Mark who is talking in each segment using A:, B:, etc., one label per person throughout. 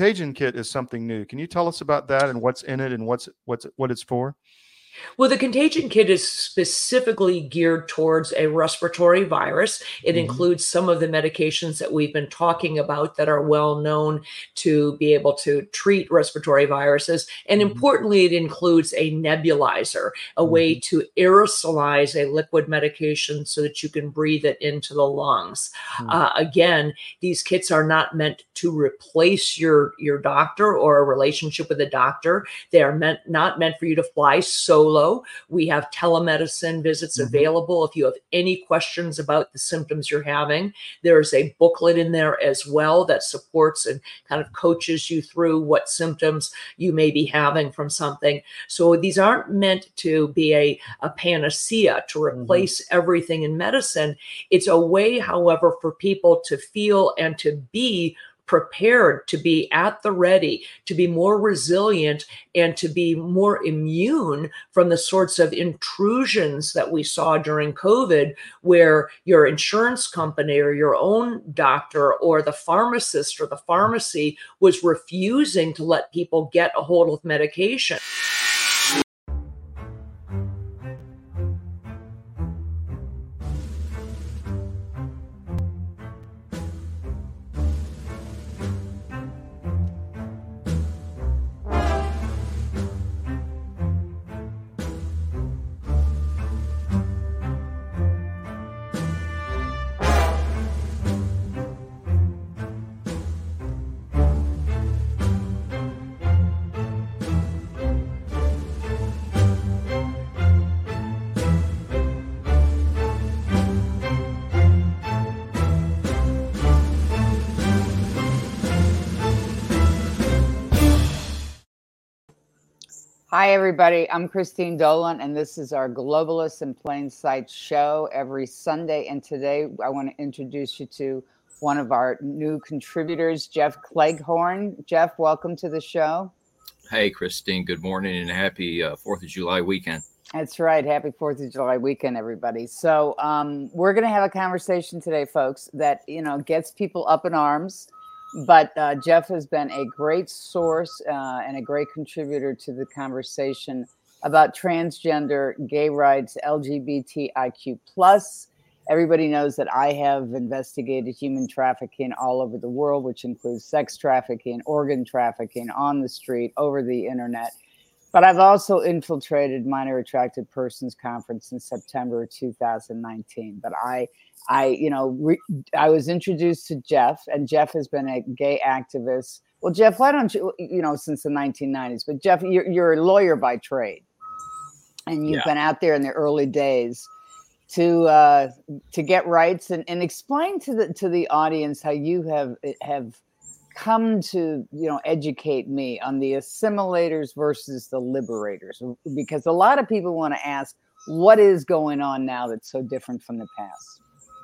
A: Contagion Kit is something new. Can you tell us about that and what's in it and what it's for?
B: Well, the Contagion Kit is specifically geared towards a respiratory virus. It includes some of the medications that we've been talking about that are well known to be able to treat respiratory viruses. And importantly, it includes a nebulizer, a way to aerosolize a liquid medication so that you can breathe it into the lungs. Again, these kits are not meant to replace your doctor or a relationship with a doctor. They are not meant for you to fly solo. We have telemedicine visits available. If you have any questions about the symptoms you're having, there's a booklet in there as well that supports and kind of coaches you through what symptoms you may be having from something. So these aren't meant to be a panacea to replace everything in medicine. It's a way, however, for people to feel and to be prepared, to be at the ready, to be more resilient, and to be more immune from the sorts of intrusions that we saw during COVID, where your insurance company or your own doctor or the pharmacist or the pharmacy was refusing to let people get a hold of medication.
C: Hi, everybody. I'm Christine Dolan, and this is our Globalists in Plain Sight show every Sunday. And today I want to introduce you to one of our new contributors, Jeff Cleghorn. Jeff, welcome to the show.
D: Hey, Christine. Good morning and happy 4th of July weekend.
C: That's right. Happy 4th of July weekend, everybody. So we're going to have a conversation today, folks, that, gets people up in arms. But Jeff has been a great source and a great contributor to the conversation about transgender, gay rights, LGBTIQ+. Everybody knows that I have investigated human trafficking all over the world, which includes sex trafficking, organ trafficking on the street, over the internet. But I've also infiltrated Minor Attracted Persons Conference in September 2019. But I was introduced to Jeff, and Jeff has been a gay activist. Well, Jeff, why don't you, since the 1990s, but Jeff, you're a lawyer by trade, and you've been out there in the early days to get rights and explain to the audience how you have come to, educate me on the assimilators versus the liberators, because a lot of people want to ask, what is going on now that's so different from the past?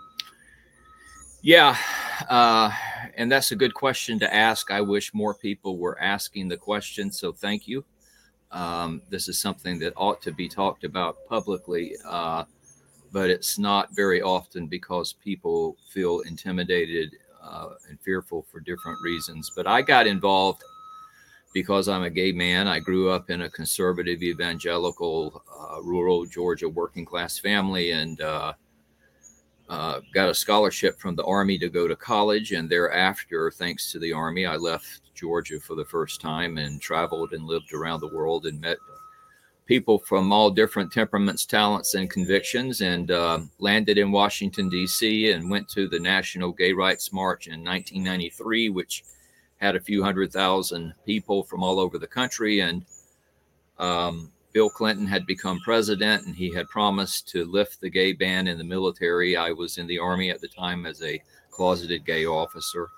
D: Yeah, and that's a good question to ask. I wish more people were asking the question, so thank you. This is something that ought to be talked about publicly, but it's not very often because people feel intimidated and fearful for different reasons. But I got involved because I'm a gay man. I grew up in a conservative, evangelical, rural Georgia working class family, and got a scholarship from the Army to go to college. And thereafter, thanks to the Army, I left Georgia for the first time and traveled and lived around the world and met people from all different temperaments, talents, and convictions, and landed in Washington, D.C. and went to the National Gay Rights March in 1993, which had a few 100,000 people from all over the country. And Bill Clinton had become president, and he had promised to lift the gay ban in the military. I was in the Army at the time as a closeted gay officer.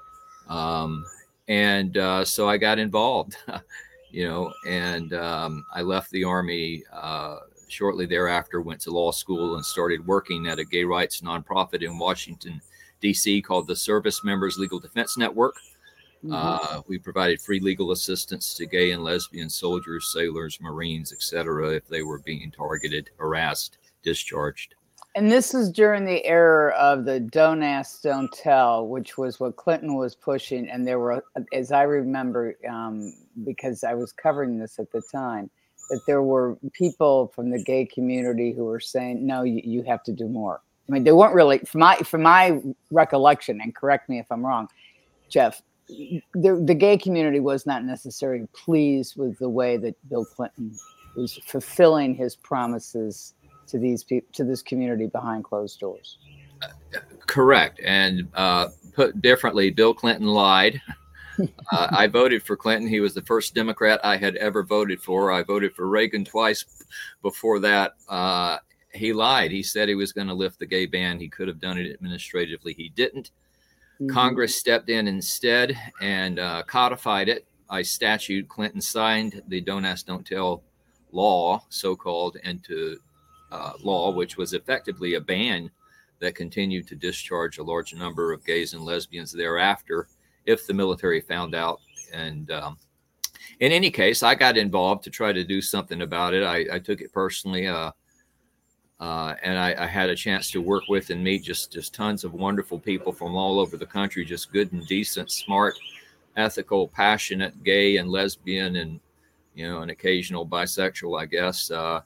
D: So I got involved, and I left the Army shortly thereafter, went to law school and started working at a gay rights nonprofit in Washington, D.C. called the Service Members Legal Defense Network. We provided free legal assistance to gay and lesbian soldiers, sailors, Marines, etc., if they were being targeted, harassed, discharged.
C: And this is during the era of the Don't Ask, Don't Tell, which was what Clinton was pushing. And there were, as I remember, because I was covering this at the time, that there were people from the gay community who were saying, no, you have to do more. I mean, they weren't really, from my recollection, and correct me if I'm wrong, Jeff, the gay community was not necessarily pleased with the way that Bill Clinton was fulfilling his promises to these people, to this community behind closed doors.
D: Correct. And put differently, Bill Clinton lied. I voted for Clinton. He was the first Democrat I had ever voted for. I voted for Reagan twice before that. He lied. He said he was going to lift the gay ban. He could have done it administratively. He didn't. Mm-hmm. Congress stepped in instead and codified it by statute. Clinton signed the Don't Ask, Don't Tell law, so-called, into law, which was effectively a ban that continued to discharge a large number of gays and lesbians thereafter if the military found out. And in any case, I got involved to try to do something about it. I took it personally, and I had a chance to work with and meet just tons of wonderful people from all over the country, just good and decent, smart, ethical, passionate, gay and lesbian, and an occasional bisexual, I guess,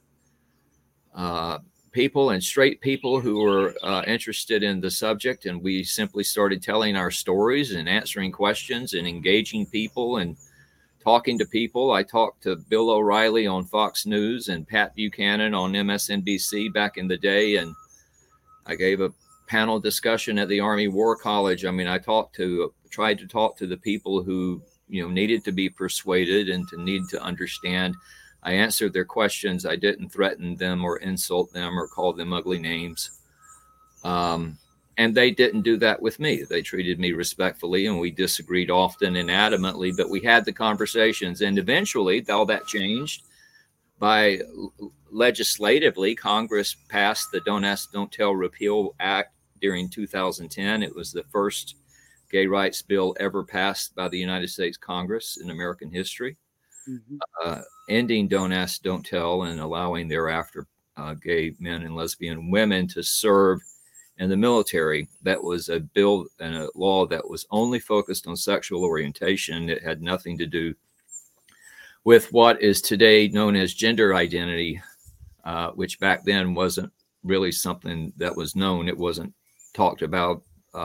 D: people and straight people who were interested in the subject. And we simply started telling our stories and answering questions and engaging people and talking to people. I talked to Bill O'Reilly on Fox News and Pat Buchanan on MSNBC back in the day. And I gave a panel discussion at the Army War College. I mean, tried to talk to the people who, needed to be persuaded and need to understand. I answered their questions. I didn't threaten them or insult them or call them ugly names. And they didn't do that with me. They treated me respectfully, and we disagreed often and adamantly, but we had the conversations. And eventually all that changed by legislatively. Congress passed the Don't Ask, Don't Tell Repeal Act during 2010. It was the first gay rights bill ever passed by the United States Congress in American history. Mm-hmm. Ending Don't Ask, Don't Tell, and allowing thereafter gay men and lesbian women to serve in the military. That was a bill and a law that was only focused on sexual orientation. It had nothing to do with what is today known as gender identity, which back then wasn't really something that was known. It wasn't talked about.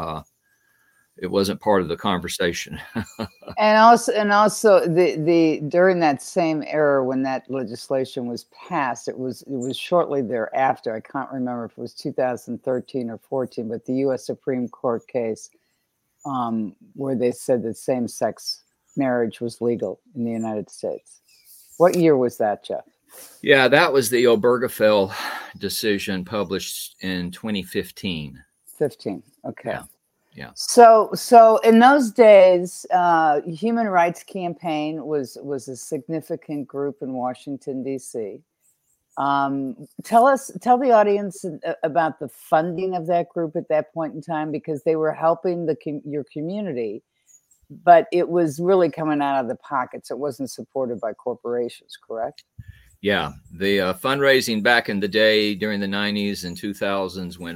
D: It wasn't part of the conversation.
C: and also the during that same era when that legislation was passed, it was shortly thereafter. I can't remember if it was 2013 or 14, but the U.S. Supreme Court case where they said that same-sex marriage was legal in the United States. What year was that, Jeff?
D: Yeah, that was the Obergefell decision published in 2015.
C: 15. Okay.
D: Yeah.
C: So in those days, Human Rights Campaign was a significant group in Washington, D.C. Tell the audience about the funding of that group at that point in time, because they were helping your community, but it was really coming out of the pockets. It wasn't supported by corporations, correct?
D: Yeah. The fundraising back in the day during the 90s and 2000s when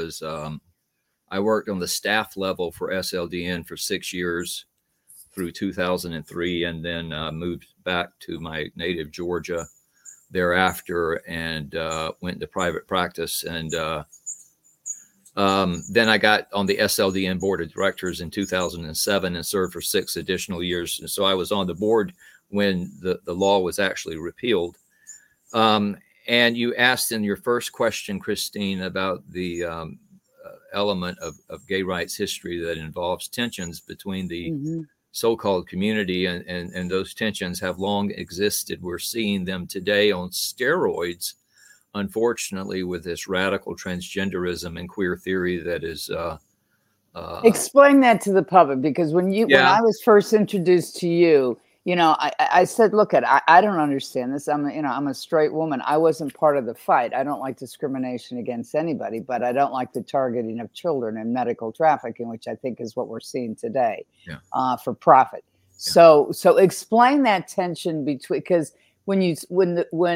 D: I worked on the staff level for SLDN for 6 years through 2003, and then moved back to my native Georgia thereafter and went into private practice. And then I got on the SLDN board of directors in 2007 and served for 6 additional years. And so I was on the board when the law was actually repealed. And you asked in your first question, Christine, about the element of gay rights history that involves tensions between the mm-hmm. so-called community, and those tensions have long existed. We're seeing them today on steroids, unfortunately, with this radical transgenderism and queer theory that is
C: explain that to the public, because when I was first introduced to you, I said, look, I don't understand this. I'm a straight woman. I wasn't part of the fight. I don't like discrimination against anybody, but I don't like the targeting of children and medical trafficking, which I think is what we're seeing today, for profit. Yeah. So explain that tension between, because when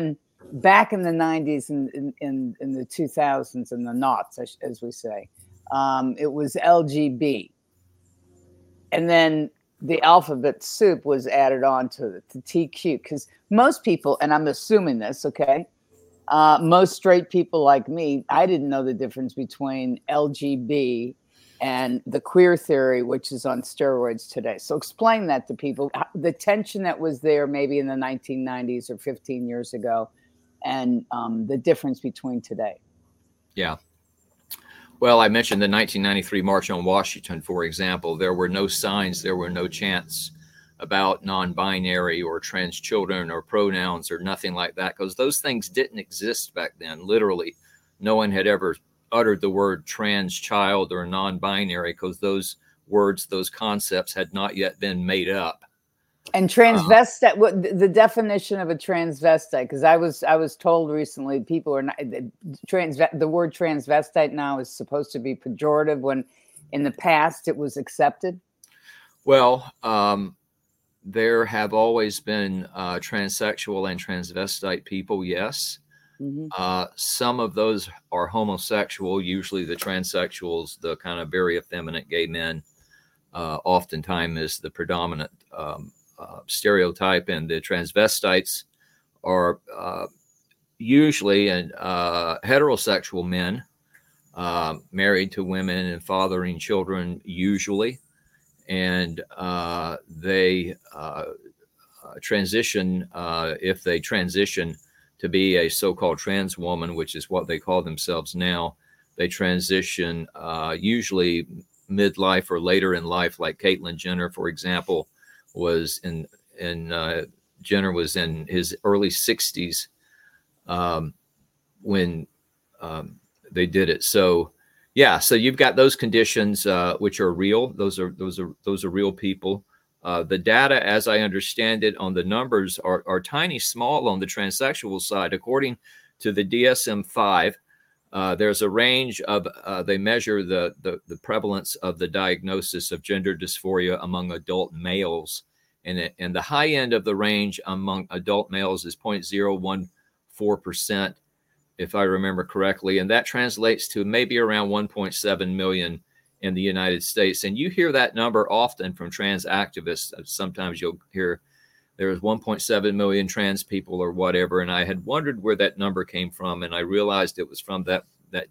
C: back in the 90s and in the 2000s and the noughts, as we say, it was LGB. And then the alphabet soup was added on to it, to TQ, because most people, and I'm assuming this, okay, most straight people like me, I didn't know the difference between LGB and the queer theory, which is on steroids today. So explain that to people, the tension that was there maybe in the 1990s or 15 years ago, and the difference between today.
D: Yeah. Well, I mentioned the 1993 March on Washington, for example. There were no signs, there were no chants about non-binary or trans children or pronouns or nothing like that, because those things didn't exist back then. Literally, no one had ever uttered the word trans child or non-binary, because those words, those concepts had not yet been made up.
C: And transvestite, what the definition of a transvestite? Because I was told recently people are not the word transvestite now is supposed to be pejorative when in the past it was accepted. Well,
D: there have always been transsexual and transvestite people, yes. Mm-hmm. Some of those are homosexual, usually the transsexuals, the kind of very effeminate gay men, oftentimes is the predominant stereotype, and the transvestites are usually heterosexual men married to women and fathering children, usually. And they transition, if they transition to be a so-called trans woman, which is what they call themselves now, they transition usually midlife or later in life, like Caitlyn Jenner, for example, was Jenner was in his early 60s when they did it. So yeah, so you've got those conditions which are real. Those are real people. The data, as I understand it, on the numbers are tiny, small on the transsexual side. According to the DSM-5, there's a range of they measure the prevalence of the diagnosis of gender dysphoria among adult males, and the high end of the range among adult males is 0.014%, if I remember correctly, and that translates to maybe around 1.7 million in the United States. And you hear that number often from trans activists. Sometimes you'll hear there's 1.7 million trans people or whatever. And I had wondered where that number came from, and I realized it was from that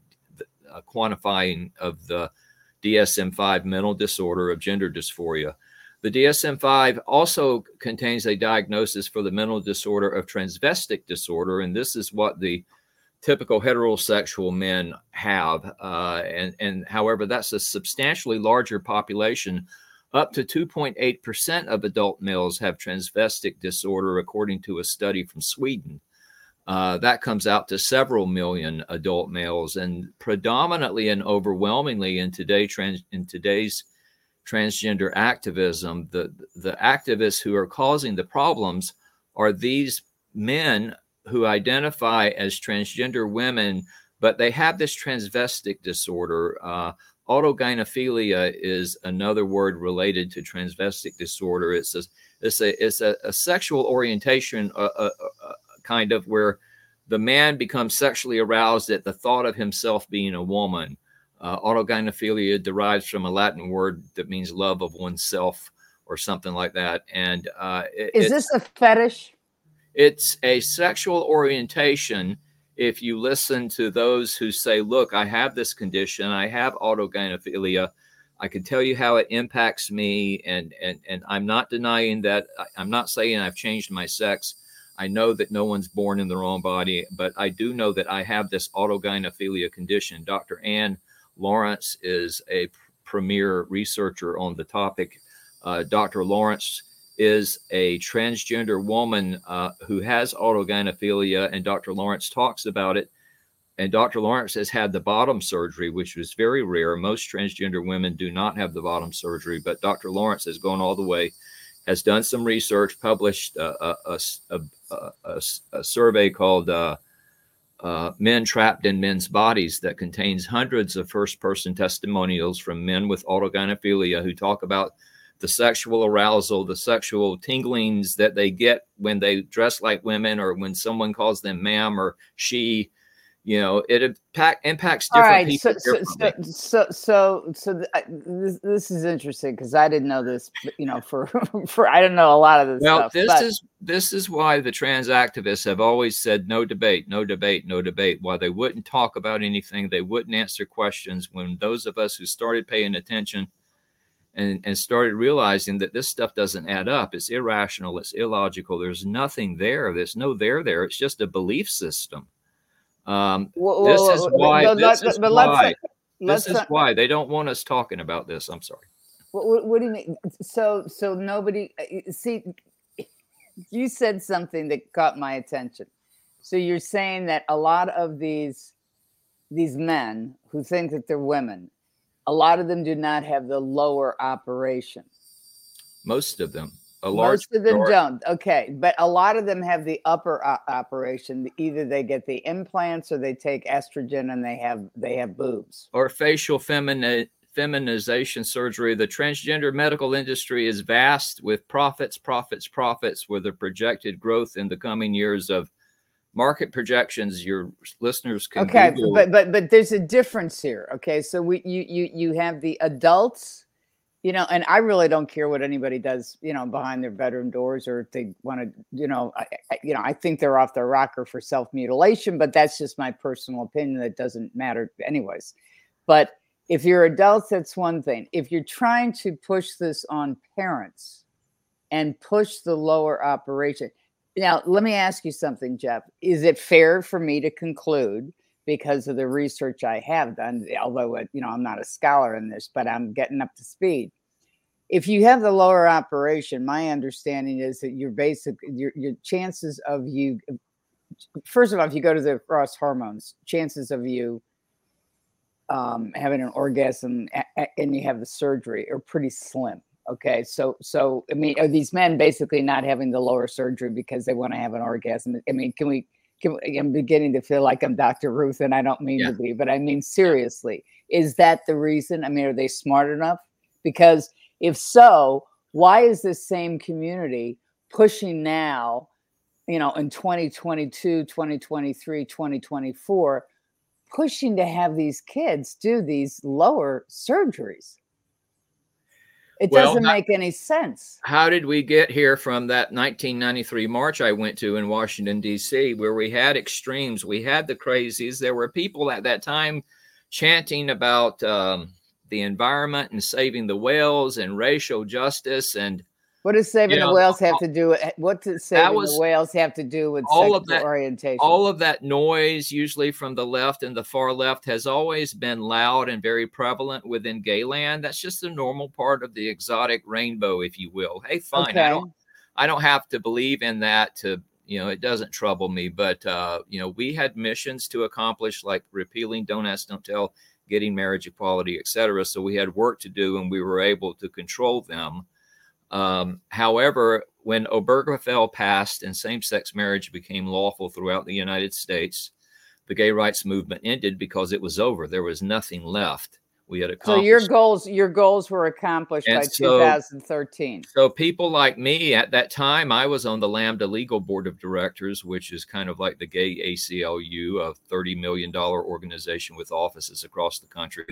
D: quantifying of the DSM-5 mental disorder of gender dysphoria. The DSM-5 also contains a diagnosis for the mental disorder of transvestic disorder, and this is what the typical heterosexual men have. And however, that's a substantially larger population. Up to 2.8% of adult males have transvestic disorder, according to a study from Sweden. That comes out to several million adult males, and predominantly and overwhelmingly in today's transgender activism, the activists who are causing the problems are these men who identify as transgender women, but they have this transvestic disorder. Autogynephilia is another word related to transvestic disorder. It's a sexual orientation, kind of where the man becomes sexually aroused at the thought of himself being a woman. Autogynephilia derives from a Latin word that means love of oneself or something like that. And
C: is this a fetish?
D: It's a sexual orientation. If you listen to those who say, look, I have this condition, I have autogynephilia, I can tell you how it impacts me. And I'm not denying that. I'm not saying I've changed my sex. I know that no one's born in their own body, but I do know that I have this autogynephilia condition. Dr. Ann Lawrence is a premier researcher on the topic. Dr. Lawrence is a transgender woman who has autogynephilia, and Dr. Lawrence talks about it. And Dr. Lawrence has had the bottom surgery, which was very rare. Most transgender women do not have the bottom surgery, but Dr. Lawrence has gone all the way, has done some research, published a survey called Men Trapped in Men's Bodies that contains hundreds of first-person testimonials from men with autogynephilia who talk about the sexual arousal, the sexual tinglings that they get when they dress like women or when someone calls them ma'am or she, it impacts
C: All
D: different
C: right.
D: people
C: So
D: differently.
C: this is interesting because I didn't know this, for I didn't know a lot of this
D: Well,
C: stuff.
D: this is why the trans activists have always said no debate, no debate, no debate. Why they wouldn't talk about anything, they wouldn't answer questions. When those of us who started paying attention and started realizing that this stuff doesn't add up, it's irrational, it's illogical. There's nothing there. There's no there. It's just a belief system. This is why they don't want us talking about this. I'm sorry.
C: What do you mean? So nobody see. You said something that caught my attention. So you're saying that a lot of these men who think that they're women, a lot of them do not have the lower operation.
D: Most of them.
C: Most of them don't. Okay. But a lot of them have the upper operation. Either they get the implants or they take estrogen and they have boobs.
D: Or facial feminization surgery. The transgender medical industry is vast with profits with a projected growth in the coming years of market projections. Your listeners can Google.
C: But there's a difference here. Okay. So you have the adults, and I really don't care what anybody does, behind their bedroom doors, or if they want to, I think they're off their rocker for self-mutilation, but that's just my personal opinion. That doesn't matter anyways. But if you're adults, that's one thing. If you're trying to push this on parents and push the lower operation. Now, let me ask you something, Jeff. Is it fair for me to conclude, because of the research I have done, although, I'm not a scholar in this, but I'm getting up to speed. If you have the lower operation, my understanding is that your chances of you, first of all, if you go to the cross hormones, chances of you having an orgasm and you have the surgery are pretty slim. Okay. So, I mean, are these men basically not having the lower surgery because they want to have an orgasm? I mean, I'm beginning to feel like I'm Dr. Ruth, and I don't mean to be, but I mean, seriously, is that the reason? I mean, are they smart enough? Because if so, why is this same community pushing now, in 2022, 2023, 2024, pushing to have these kids do these lower surgeries? It doesn't make any sense.
D: How did we get here from that 1993 march I went to in Washington, D.C., where we had extremes? We had the crazies. There were people at that time chanting about the environment and saving the whales and racial justice. And
C: what does saving the whales have to do with the whales have to do with sexual orientation?
D: All of that noise, usually from the left and the far left, has always been loud and very prevalent within gay land. That's just a normal part of the exotic rainbow, if you will. Hey, fine. Okay. I don't have to believe in that to, it doesn't trouble me. But, we had missions to accomplish, like repealing Don't Ask, Don't Tell, getting marriage equality, et cetera. So we had work to do, and we were able to control them. However, when Obergefell passed and same-sex marriage became lawful throughout the United States, the gay rights movement ended because it was over. There was nothing left. We had accomplished.
C: So your goals were accomplished by 2013.
D: So people like me at that time, I was on the Lambda Legal Board of Directors, which is kind of like the gay ACLU, a $30 million organization with offices across the country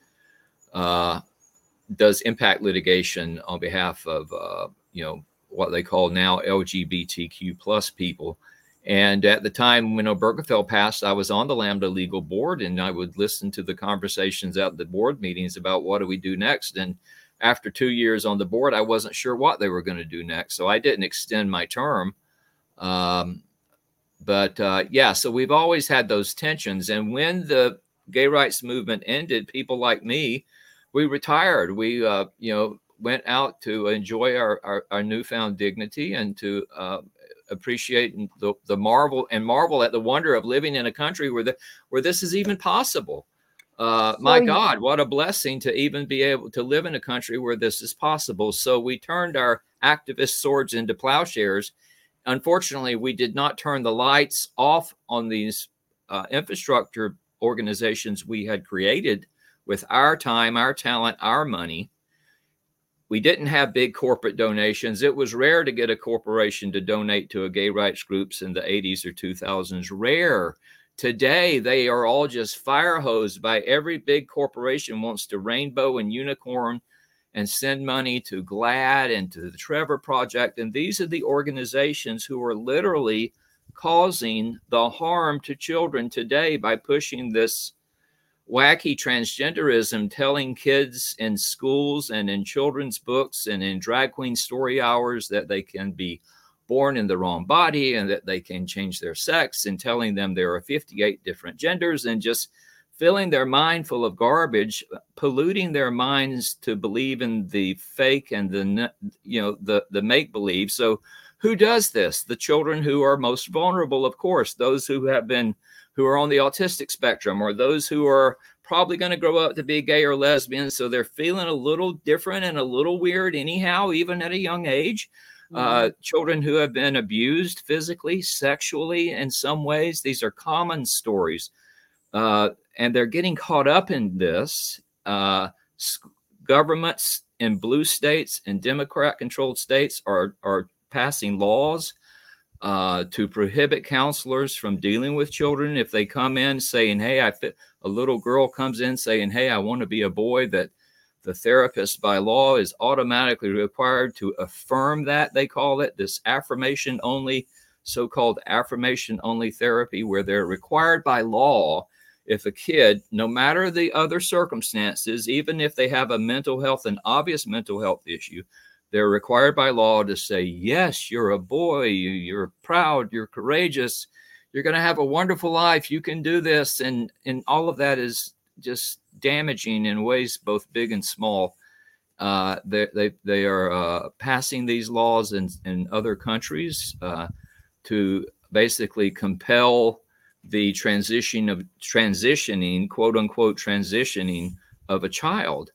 D: that does impact litigation on behalf of, what they call now LGBTQ plus people. And at the time when Obergefell passed, I was on the Lambda Legal Board, and I would listen to the conversations at the board meetings about what do we do next. And after 2 years on the board, I wasn't sure what they were going to do next. So I didn't extend my term. So we've always had those tensions. And when the gay rights movement ended, people like me, we retired. We, went out to enjoy our newfound dignity and to appreciate the marvel at the wonder of living in a country where this is even possible. My God, what a blessing to even be able to live in a country where this is possible. So we turned our activist swords into plowshares. Unfortunately, we did not turn the lights off on these infrastructure organizations we had created with our time, our talent, our money. we didn't have big corporate donations. It was rare to get a corporation to donate to a gay rights groups in the 80s or 2000s. Rare. Today, they are all just fire hosed by every big corporation wants to rainbow and unicorn and send money to GLAAD and to the Trevor Project. And these are the organizations who are literally causing the harm to children today by pushing this wacky transgenderism, telling kids in schools and in children's books and in drag queen story hours that they can be born in the wrong body and that they can change their sex, and telling them there are 58 different genders, and just filling their mind full of garbage, polluting their minds to believe in the fake and the make believe. So who does this? The children who are most vulnerable, of course, those who are on the autistic spectrum, or those who are probably going to grow up to be gay or lesbian. So they're feeling a little different and a little weird anyhow, even at a young age. Children who have been abused physically, sexually, in some ways. These are common stories. And they're getting caught up in this. Governments in blue states and Democrat-controlled states are passing laws to prohibit counselors from dealing with children. If they come in saying, hey, a little girl comes in saying, hey, I want to be a boy, that the therapist by law is automatically required to affirm that. They call it this affirmation only, so-called affirmation only therapy, where they're required by law, if a kid, no matter the other circumstances, even if they have a mental health, an obvious mental health issue, they're required by law to say, yes, you're a boy, you're proud, you're courageous, you're going to have a wonderful life, you can do this. And all of that is just damaging in ways both big and small. They are passing these laws in other countries to basically compel the transitioning, quote unquote, transitioning of a child.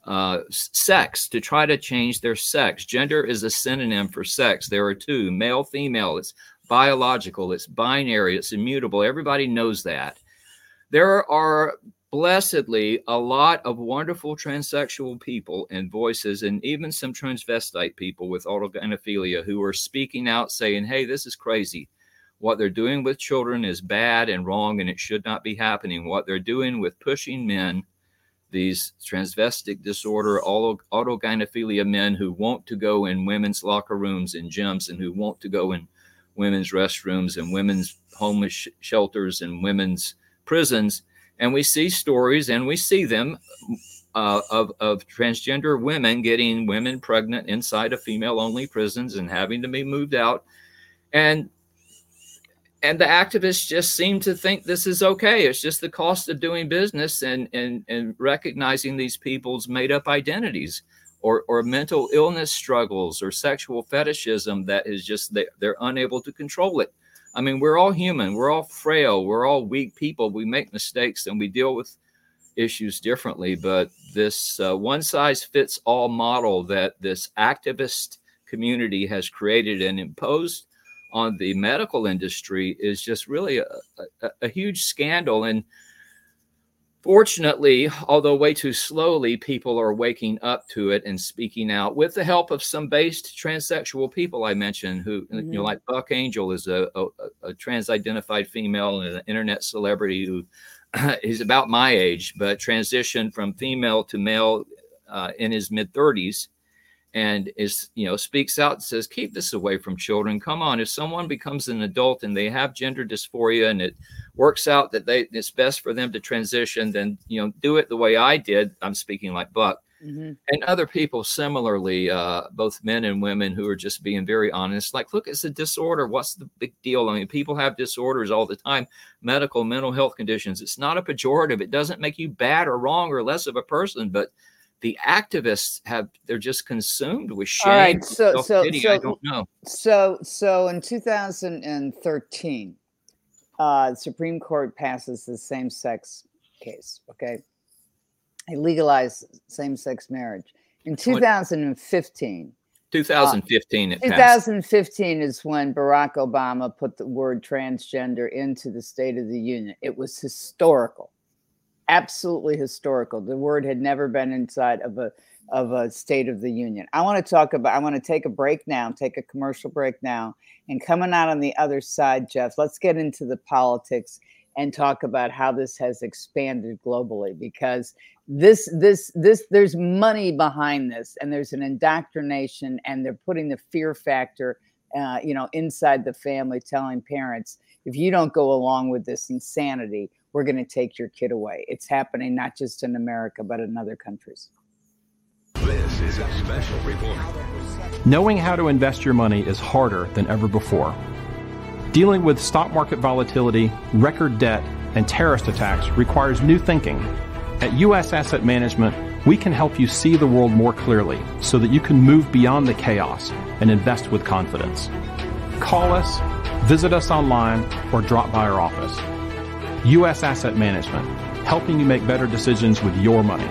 D: Sex, to try to change their sex. Gender is a synonym for sex. There are two, male, female. It's biological, it's binary, it's immutable. Everybody knows that. There are blessedly a lot of wonderful transsexual people and voices, and even some transvestite people with autogynephilia who are speaking out saying, hey, this is crazy. What they're doing with children is bad and wrong, and it should not be happening. What they're doing with pushing men, these transvestic disorder, autogynephilia men who want to go in women's locker rooms and gyms, and who want to go in women's restrooms and women's homeless shelters and women's prisons. And we see stories, and we see them of transgender women getting women pregnant inside of female-only prisons and having to be moved out. And the activists just seem to think this is okay. It's just the cost of doing business and recognizing these people's made-up identities or mental illness struggles or sexual fetishism that is just they're unable to control it. I mean, we're all human. We're all frail. We're all weak people. We make mistakes and we deal with issues differently. But this one-size-fits-all model that this activist community has created and imposed on the medical industry is just really a huge scandal. And fortunately, although way too slowly, people are waking up to it and speaking out with the help of some based transsexual people I mentioned, who, like Buck Angel is a trans-identified female and an internet celebrity who is about my age, but transitioned from female to male in his mid-30s. And speaks out and says, keep this away from children. Come on, if someone becomes an adult and they have gender dysphoria and it works out that it's best for them to transition, then do it the way I did. I'm speaking like Buck. And other people similarly, both men and women, who are just being very honest. Like, look, it's a disorder. What's the big deal? I mean, people have disorders all the time, mental health conditions. It's not a pejorative. It doesn't make you bad or wrong or less of a person, but the activists they're just consumed with shame.
C: All right, so
D: I don't know.
C: So in 2013, the Supreme Court passes the same-sex case. Okay, they legalized same-sex marriage in 2015.
D: 2015.
C: 2015 is when Barack Obama put the word transgender into the State of the Union. It was historical. Absolutely historical. The word had never been inside of a of a State of the Union. I want to take a break now, take a commercial break now, and coming out on the other side, Jeff, let's get into the politics and talk about how this has expanded globally, because there's money behind this, and there's an indoctrination, and they're putting the fear factor, inside the family, telling parents, if you don't go along with this insanity, we're going to take your kid away. It's happening not just in America, but in other countries.
E: This is a special report.
F: Knowing how to invest your money is harder than ever before. Dealing with stock market volatility, record debt, and terrorist attacks requires new thinking. At U.S. Asset Management, we can help you see the world more clearly so that you can move beyond the chaos and invest with confidence. Call us, visit us online, or drop by our office. U.S. Asset Management, helping you make better decisions with your money.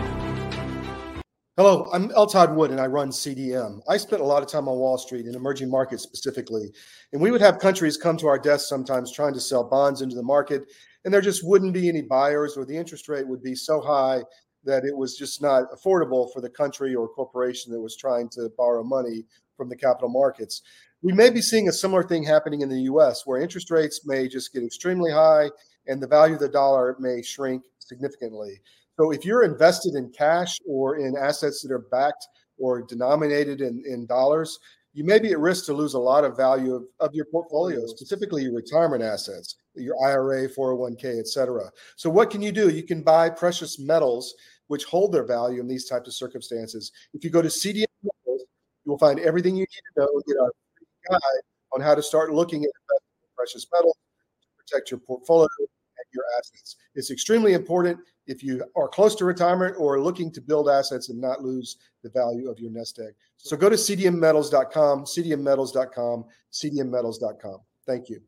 A: Hello, I'm L. Todd Wood, and I run CDM. I spent a lot of time on Wall Street in emerging markets specifically, and we would have countries come to our desk sometimes trying to sell bonds into the market, and there just wouldn't be any buyers, or the interest rate would be so high that it was just not affordable for the country or corporation that was trying to borrow money from the capital markets. We may be seeing a similar thing happening in the U.S., where interest rates may just get extremely high and the value of the dollar may shrink significantly. So if you're invested in cash or in assets that are backed or denominated in dollars, you may be at risk to lose a lot of value of your portfolio, specifically your retirement assets, your IRA, 401k, et cetera. So what can you do? You can buy precious metals, which hold their value in these types of circumstances. If you go to CDM Metals, you will find everything you need to know and get our free guide on how to start looking at investing in precious metals to protect your portfolio and your assets. It's extremely important if you are close to retirement or looking to build assets and not lose the value of your nest egg. So go to cdmmetals.com, cdmmetals.com, cdmmetals.com. Thank you.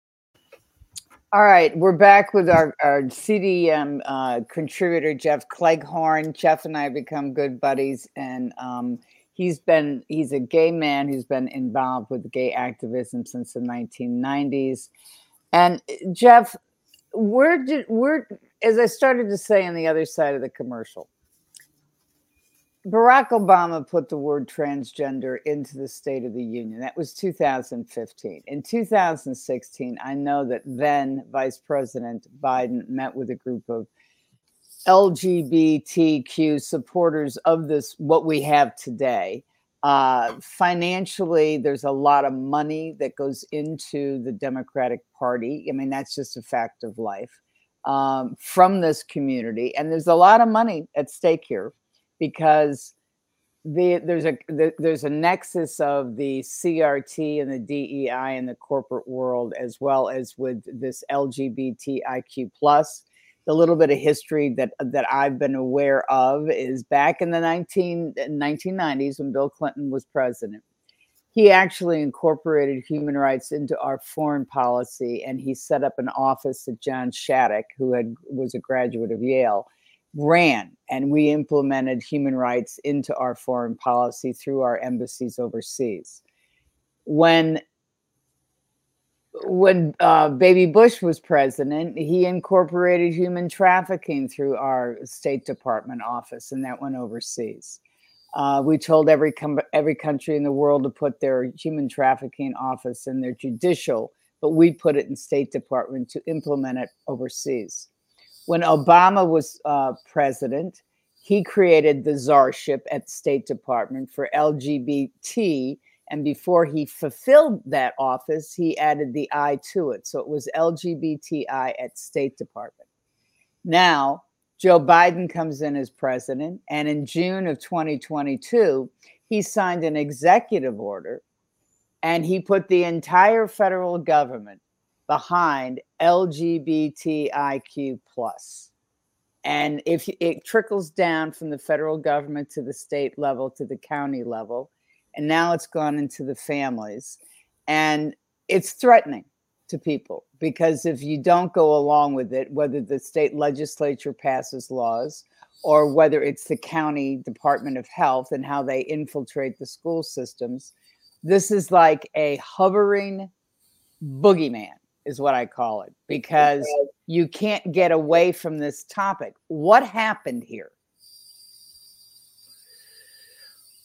C: All right, we're back with our CDM contributor, Jeff Cleghorn. Jeff and I have become good buddies, and he's a gay man who's been involved with gay activism since the 1990s. And Jeff, as I started to say on the other side of the commercial, Barack Obama put the word transgender into the State of the Union. That was 2015. In 2016, I know that then Vice President Biden met with a group of LGBTQ supporters of this, what we have today. Financially, there's a lot of money that goes into the Democratic Party. I mean, that's just a fact of life from this community. And there's a lot of money at stake here because there's a nexus of the CRT and the DEI in the corporate world, as well as with this LGBTIQ plus. The little bit of history that I've been aware of is back in the 1990s when Bill Clinton was president. He actually incorporated human rights into our foreign policy, and he set up an office that John Shattuck, who was a graduate of Yale, ran, and we implemented human rights into our foreign policy through our embassies overseas. When Baby Bush was president, he incorporated human trafficking through our State Department office, and that went overseas. We told every country in the world to put their human trafficking office in their judicial, but we put it in State Department to implement it overseas. When Obama was president, he created the czarship at the State Department for LGBT. And before he fulfilled that office, he added the I to it. So it was LGBTI at State Department. Now, Joe Biden comes in as president. And in June of 2022, he signed an executive order and he put the entire federal government behind LGBTIQ plus. And if it trickles down from the federal government to the state level, to the county level, and now it's gone into the families. And it's threatening to people because if you don't go along with it, whether the state legislature passes laws or whether it's the county Department of Health and how they infiltrate the school systems, this is like a hovering boogeyman is what I call it, because you can't get away from this topic. What happened here?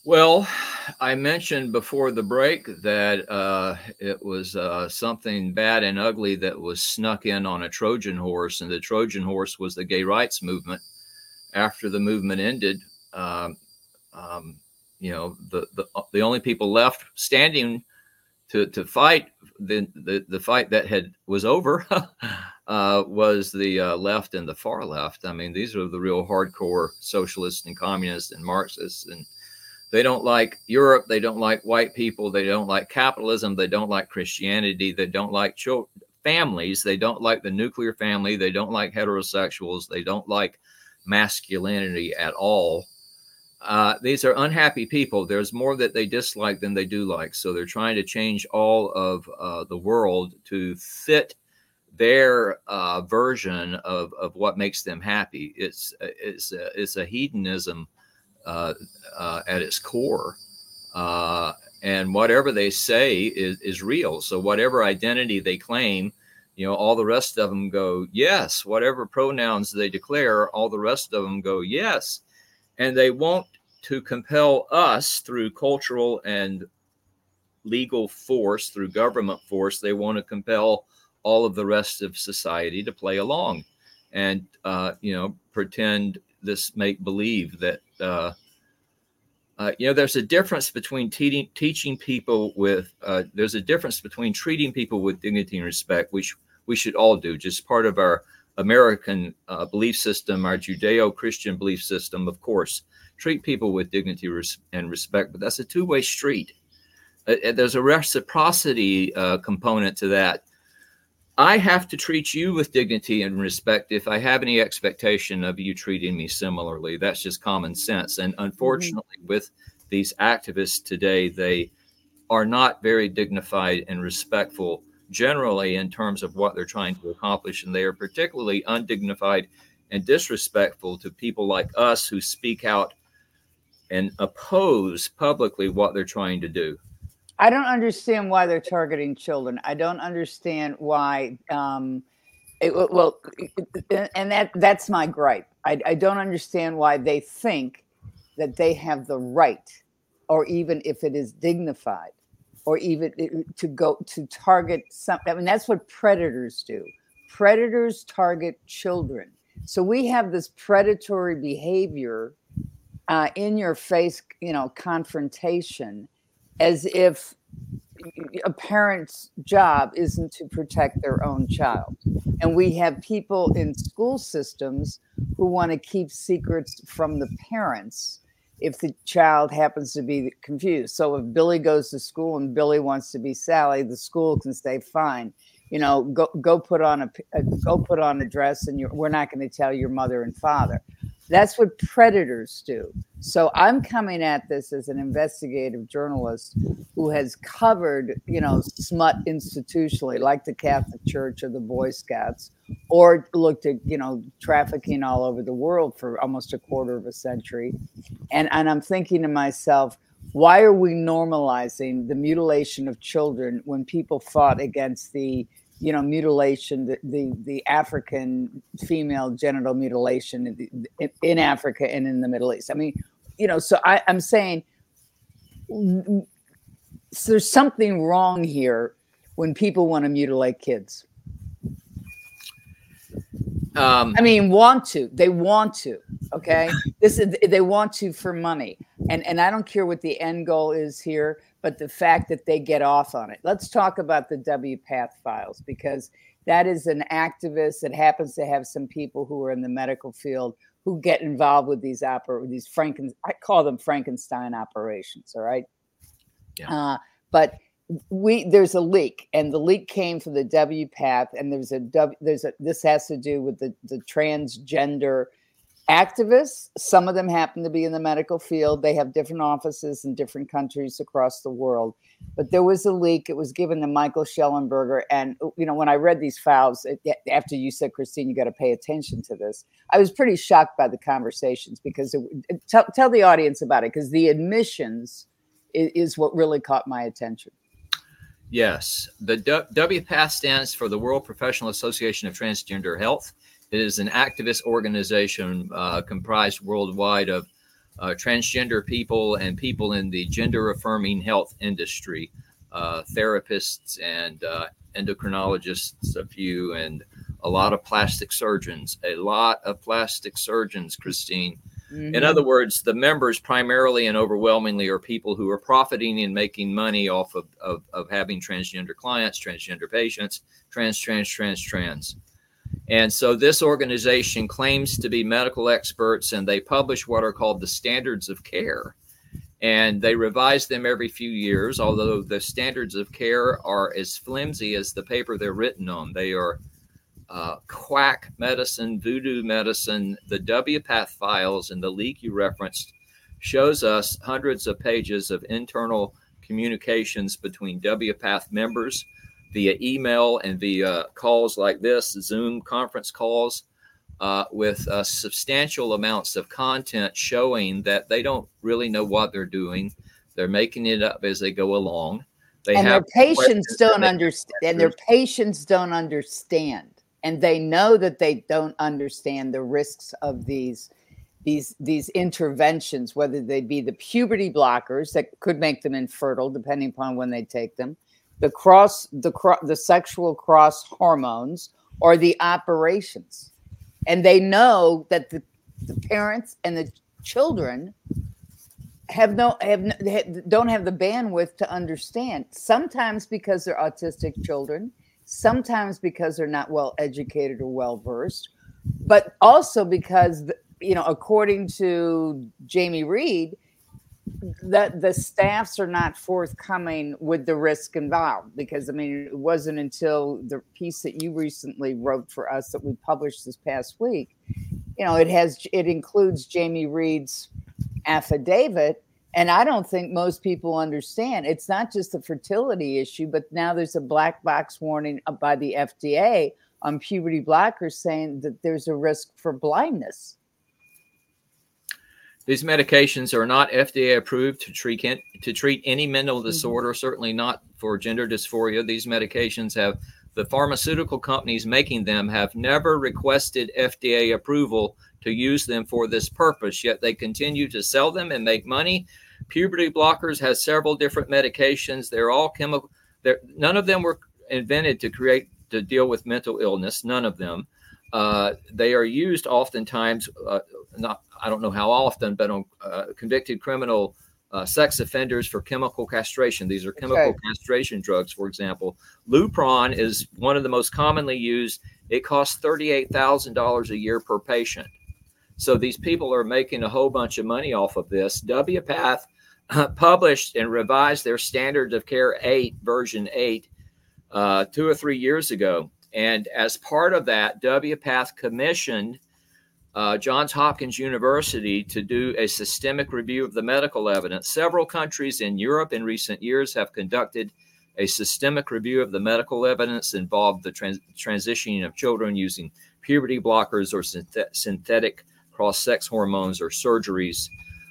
D: Well, I mentioned before the break that it was something bad and ugly that was snuck in on a Trojan horse, and the Trojan horse was the gay rights movement. After the movement ended, you know, the only people left standing to fight the fight that was over was the left and the far left. I mean, these are the real hardcore socialists and communists and Marxists, and they don't like Europe. They don't like white people. They don't like capitalism. They don't like Christianity. They don't like families. They don't like the nuclear family. They don't like heterosexuals. They don't like masculinity at all. These are unhappy people. There's more that they dislike than they do like. So they're trying to change all of the world to fit their version of what makes them happy. It's a hedonism at its core, and whatever they say is real. So whatever identity they claim, you know, all the rest of them go yes. Whatever pronouns they declare, all the rest of them go yes. And they want to compel us through cultural and legal force, through government force. They want to compel all of the rest of society to play along and, you know, pretend this make believe that, you know, there's a difference between teaching people with, there's a difference between treating people with dignity and respect, which we should all do, just part of our American belief system, our Judeo-Christian belief system, of course, treat people with dignity and respect, but that's a two-way street. There's a reciprocity component to that. I have to treat you with dignity and respect if I have any expectation of you treating me similarly. That's just common sense. And unfortunately, with these activists today, they are not very dignified and respectful generally in terms of what they're trying to accomplish. And they are particularly undignified and disrespectful to people like us who speak out and oppose publicly what they're trying to do.
C: I don't understand why they're targeting children. I don't understand why. And that's my gripe. I don't understand why they think that they have the right, or even if it is dignified, or even to go to target some. I mean, that's what predators do. Predators target children. So we have this predatory behavior, in your face, you know, confrontation, as if a parent's job isn't to protect their own child. And we have people in school systems who want to keep secrets from the parents if the child happens to be confused. So if Billy goes to school and Billy wants to be Sally, the school can say, fine, you know, go put on a dress, and we're not going to tell your mother and father. That's what predators do. So I'm coming at this as an investigative journalist who has covered, you know, smut institutionally, like the Catholic Church or the Boy Scouts, or looked at, you know, trafficking all over the world for almost a quarter of a century. And I'm thinking to myself, why are we normalizing the mutilation of children when people fought against the, you know, mutilation, the African female genital mutilation in Africa and in the Middle East? I mean, you know, so I'm saying there's something wrong here when people want to mutilate kids. I mean, they want to, okay? They want to for money. And I don't care what the end goal is here, but the fact that they get off on it. Let's talk about the WPATH files, because that is an activist that happens to have some people who are in the medical field who get involved with these I call them Frankenstein operations, all right? Yeah. But there's a leak, and the leak came from the WPATH, and this has to do with the transgender activists. Some of them happen to be in the medical field. They have different offices in different countries across the world. But there was a leak. It was given to Michael Schellenberger. And, you know, when I read these files, after you said, Christine, you got to pay attention to this, I was pretty shocked by the conversations, because tell the audience about it, because the admissions is what really caught my attention.
D: Yes. The WPATH stands for the World Professional Association of Transgender Health. It is an activist organization comprised worldwide of transgender people and people in the gender affirming health industry, therapists and endocrinologists, a few, and a lot of plastic surgeons, Christine. Mm-hmm. In other words, the members primarily and overwhelmingly are people who are profiting and making money off of having transgender clients, transgender patients, trans. And so this organization claims to be medical experts, and they publish what are called the standards of care. And they revise them every few years, although the standards of care are as flimsy as the paper they're written on. They are quack medicine, voodoo medicine. The WPATH files and the leak you referenced shows us hundreds of pages of internal communications between WPATH members via email and via calls like this, Zoom conference calls, with substantial amounts of content showing that they don't really know what they're doing. They're making it up as they go along.
C: Their patients don't understand. And they know that they don't understand the risks of these interventions, whether they be the puberty blockers that could make them infertile, depending upon when they take them, the sexual cross hormones, or the operations. And they know that the parents and the children don't have the bandwidth to understand. Sometimes because they're autistic children, sometimes because they're not well educated or well versed, but also because, according to Jamie Reed, that the staffs are not forthcoming with the risk involved. Because, it wasn't until the piece that you recently wrote for us that we published this past week, it includes Jamie Reed's affidavit. And I don't think most people understand. It's not just a fertility issue, but now there's a black box warning by the FDA on puberty blockers saying that there's a risk for blindness.
D: These medications are not FDA approved to treat any mental disorder, certainly not for gender dysphoria. These medications the pharmaceutical companies making them have never requested FDA approval to use them for this purpose, yet they continue to sell them and make money. Puberty blockers has several different medications. They're all chemical. None of them were invented to deal with mental illness. None of them. They are used oftentimes, I don't know how often, but on convicted criminal sex offenders for chemical castration. These are chemical castration drugs, for example. Lupron is one of the most commonly used. It costs $38,000 a year per patient. So these people are making a whole bunch of money off of this. WPATH published and revised their standard of care version 8, 2 or 3 years ago. And as part of that, WPATH commissioned Johns Hopkins University to do a systemic review of the medical evidence. Several countries in Europe in recent years have conducted a systemic review of the medical evidence involved the transitioning of children using puberty blockers or synthetic cross-sex hormones or surgeries.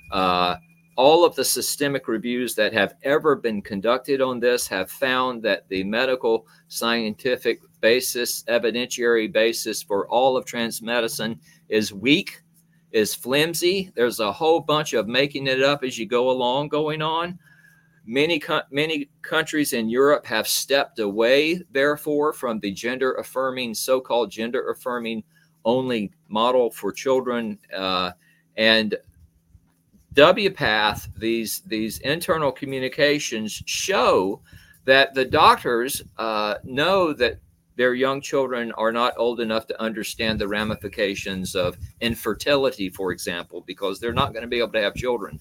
D: All of the systemic reviews that have ever been conducted on this have found that the medical scientific basis, evidentiary basis for all of trans medicine is weak, is flimsy. There's a whole bunch of making it up as you go along going on. Many countries in Europe have stepped away, therefore, from the so-called gender affirming only model for children. And WPATH, these internal communications show that the doctors know that their young children are not old enough to understand the ramifications of infertility, for example, because they're not going to be able to have children.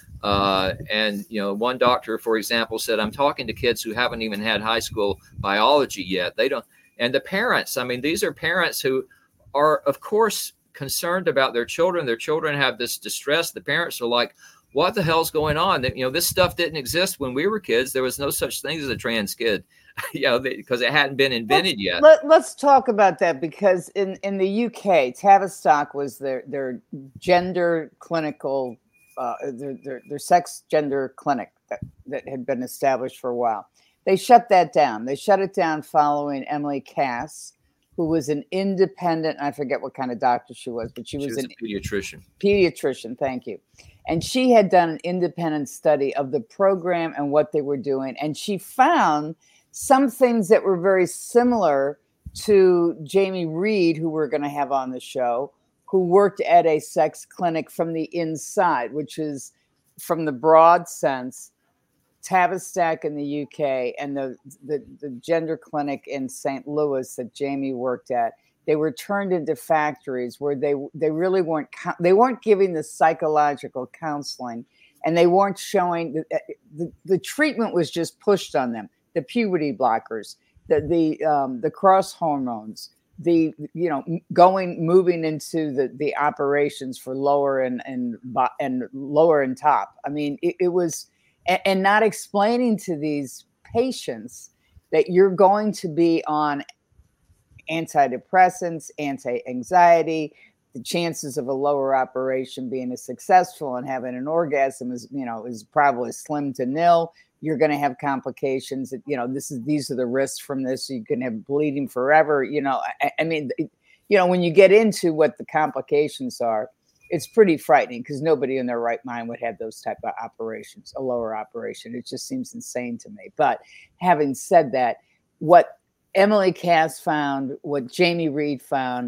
D: And one doctor, for example, said, I'm talking to kids who haven't even had high school biology yet. They don't. And the parents, these are parents who are, of course, concerned about their children. Their children have this distress. The parents are like, what the hell's going on? This stuff didn't exist when we were kids. There was no such thing as a trans kid, because it hadn't been invented yet.
C: Let's talk about that, because in the UK, Tavistock was their gender clinical, their sex gender clinic that had been established for a while. They shut that down. They shut it down following Emily Cass, who was an independent, I forget what kind of doctor she was, but she was a pediatrician. Pediatrician, thank you. And she had done an independent study of the program and what they were doing. And she found some things that were very similar to Jamie Reed, who we're going to have on the show, who worked at a sex clinic from the inside, which is, from the broad sense, Tavistock in the UK and the gender clinic in St. Louis that Jamie worked at. They were turned into factories where they really weren't giving the psychological counseling, and they weren't showing the treatment was just pushed on them. The puberty blockers, the cross hormones, moving into the operations for lower and lower and top. I mean, it was, and not explaining to these patients that you're going to be on antidepressants, anti-anxiety. The chances of a lower operation being as successful and having an orgasm is probably slim to nil. You're going to have complications. These are the risks from this. You can have bleeding forever. When you get into what the complications are, it's pretty frightening, because nobody in their right mind would have those type of operations, a lower operation. It just seems insane to me. But having said that, what Emily Cass found, what Jamie Reed found,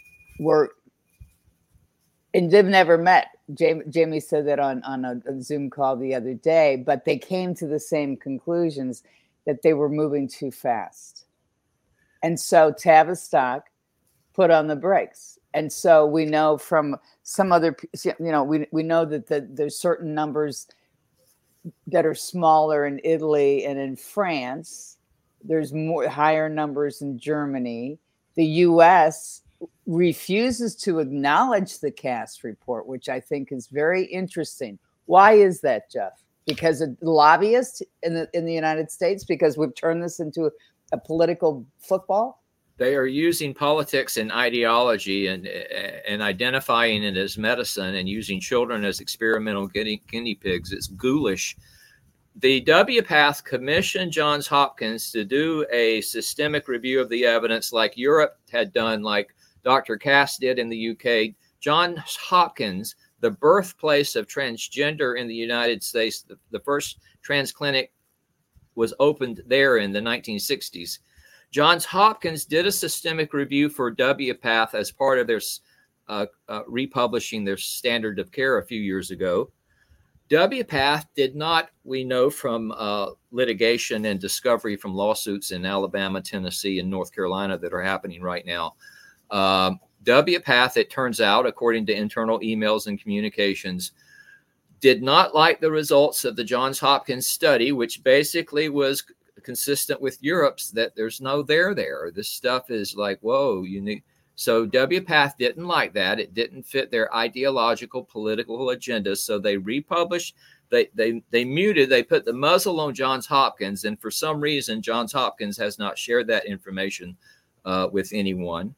C: and they've never met. Jamie said that on a Zoom call the other day, but they came to the same conclusions, that they were moving too fast. And so Tavistock put on the brakes. And so we know from some other, we know that there's certain numbers that are smaller in Italy and in France. There's higher numbers in Germany. The U.S. refuses to acknowledge the Cass report, which I think is very interesting. Why is that, Jeff? Because of lobbyists in the United States? Because we've turned this into a political football?
D: They are using politics and ideology and identifying it as medicine and using children as experimental guinea pigs. It's ghoulish. The WPATH commissioned Johns Hopkins to do a systemic review of the evidence, like Europe had done, like Dr. Cass did in the UK. Johns Hopkins, the birthplace of transgender in the United States, the first trans clinic was opened there in the 1960s. Johns Hopkins did a systemic review for WPATH as part of their republishing their standard of care a few years ago. WPATH did not, we know from litigation and discovery from lawsuits in Alabama, Tennessee, and North Carolina that are happening right now. WPATH, it turns out, according to internal emails and communications, did not like the results of the Johns Hopkins study, which basically was consistent with Europe's, that there's no there. This stuff is like, whoa, unique. So WPATH didn't like that. It didn't fit their ideological political agenda. So they republished, they muted, they put the muzzle on Johns Hopkins. And for some reason, Johns Hopkins has not shared that information with anyone.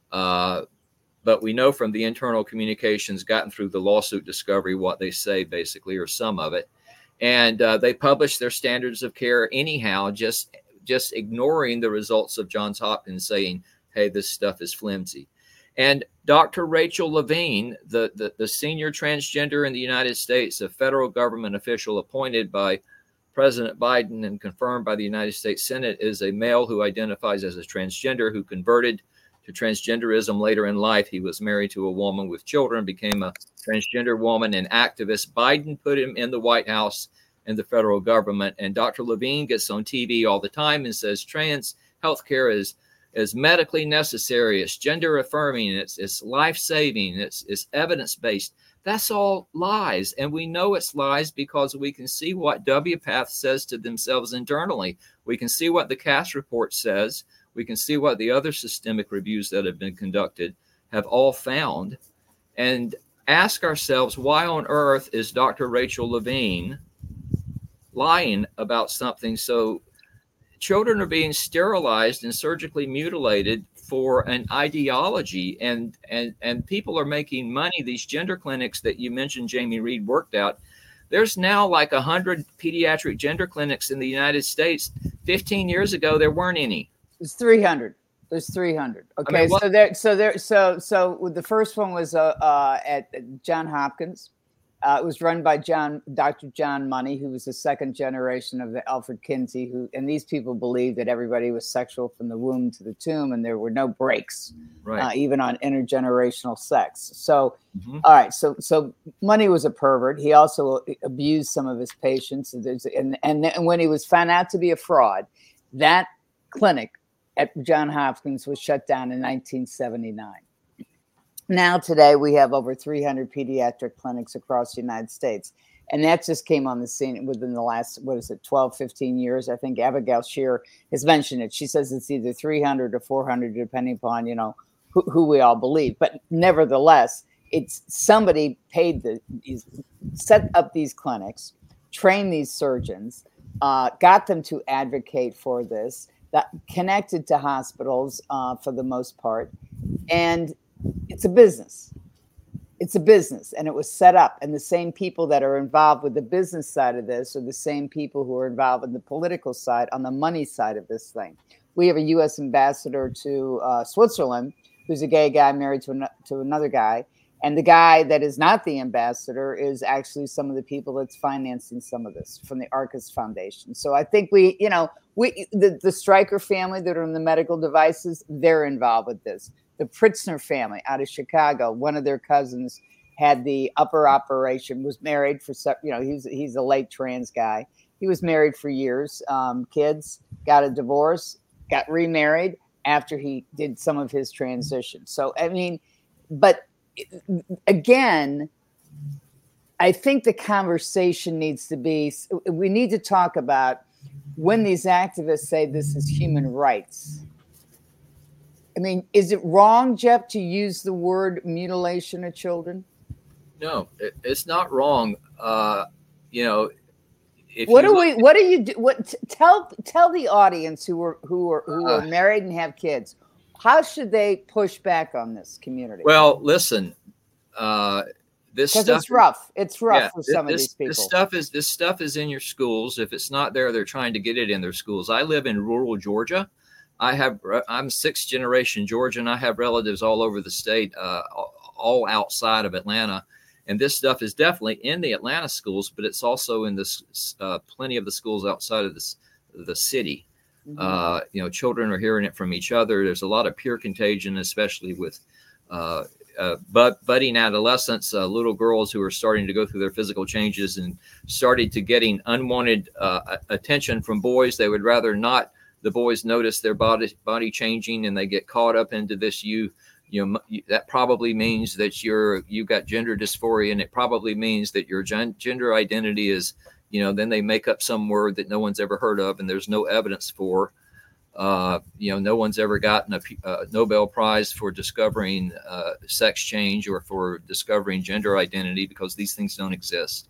D: But we know from the internal communications gotten through the lawsuit discovery what they say, basically, or some of it. And they published their standards of care anyhow, just ignoring the results of Johns Hopkins, saying, hey, this stuff is flimsy. And Dr. Rachel Levine, the senior transgender in the United States, a federal government official appointed by President Biden and confirmed by the United States Senate, is a male who identifies as a transgender, who converted to transgenderism later in life. He was married to a woman with children, became a transgender woman and activist. Biden put him in the White House and the federal government. And Dr. Levine gets on TV all the time and says trans healthcare is medically necessary. It's gender affirming. It's life-saving. It's evidence-based. That's all lies. And we know it's lies because we can see what WPATH says to themselves internally. We can see what the Cass report says. We can see what the other systemic reviews that have been conducted have all found, and ask ourselves, why on earth is Dr. Rachel Levine lying about something? So children are being sterilized and surgically mutilated for an ideology, and people are making money. These gender clinics that you mentioned, Jamie Reed worked out, there's now like 100 pediatric gender clinics in the United States. 15 years ago, there weren't any.
C: There's 300. There's 300. Okay, I mean, so the first one was at Johns Hopkins. It was run by Dr. John Money, who was the second generation of the Alfred Kinsey, and these people believed that everybody was sexual from the womb to the tomb, and there were no breaks, even on intergenerational sex. So, all right, so Money was a pervert. He also abused some of his patients, and when he was found out to be a fraud, that clinic at Johns Hopkins was shut down in 1979. Now, today, we have over 300 pediatric clinics across the United States. And that just came on the scene within the last, 12, 15 years. I think Abigail Shear has mentioned it. She says it's either 300 or 400, depending upon, who we all believe. But nevertheless, it's somebody set up these clinics, trained these surgeons, got them to advocate for this, that connected to hospitals for the most part. And it's a business. It's a business, and it was set up. And the same people that are involved with the business side of this are the same people who are involved in the political side, on the money side of this thing. We have a U.S. ambassador to Switzerland who's a gay guy married to another guy. And the guy that is not the ambassador is actually some of the people that's financing some of this from the Arcus Foundation. So I think the Stryker family that are in the medical devices, they're involved with this. The Pritzner family out of Chicago, one of their cousins had the upper operation, was married for, he's a late trans guy. He was married for years, kids, got a divorce, got remarried after he did some of his transition. So, I mean, but again, I think the conversation needs to be, we need to talk about when these activists say this is human rights. I mean, is it wrong, Jeff, to use the word mutilation of children?
D: No, it's not wrong. Tell
C: the audience who are married and have kids, how should they push back on this community?
D: Well, listen, this stuff,
C: it's rough. It's rough for some of these people.
D: This stuff is in your schools. If it's not there, they're trying to get it in their schools. I live in rural Georgia. I'm sixth generation Georgian. I have relatives all over the state, all outside of Atlanta. And this stuff is definitely in the Atlanta schools, but it's also in this plenty of the schools outside of the city. Mm-hmm. Children are hearing it from each other. There's a lot of peer contagion, especially with budding adolescents, little girls who are starting to go through their physical changes and started to getting unwanted attention from boys. They would rather not the boys notice their body changing, and they get caught up into this. That probably means that you've got gender dysphoria, and it probably means that your gender identity is, then they make up some word that no one's ever heard of, and there's no evidence for. No one's ever gotten a Nobel Prize for discovering sex change or for discovering gender identity, because these things don't exist.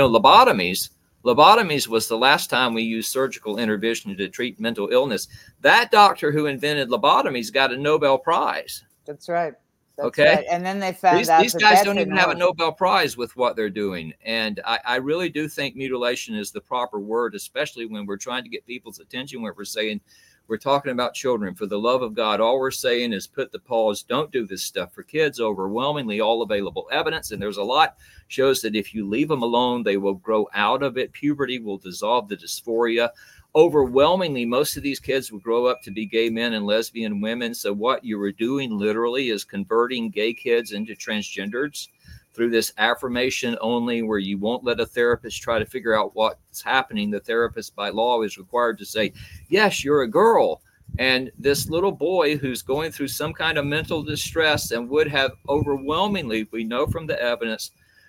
D: Lobotomies was the last time we used surgical intervention to treat mental illness. That doctor who invented lobotomies got a Nobel Prize.
C: That's right.
D: Okay.
C: Right. And then they found out
D: these guys don't even have a Nobel Prize with what they're doing. And I really do think mutilation is the proper word, especially when we're trying to get people's attention, where we're saying, we're talking about children. For the love of God, all we're saying is put the pause. Don't do this stuff for kids. Overwhelmingly, all available evidence, and there's a lot, shows that if you leave them alone, they will grow out of it. Puberty will dissolve the dysphoria. Overwhelmingly, most of these kids will grow up to be gay men and lesbian women. So what you were doing literally is converting gay kids into transgenders through this affirmation only, where you won't let a therapist try to figure out what's happening. The therapist by law is required to say, yes, you're a girl. And this little boy who's going through some kind of mental distress and would have overwhelmingly, we know from the evidence,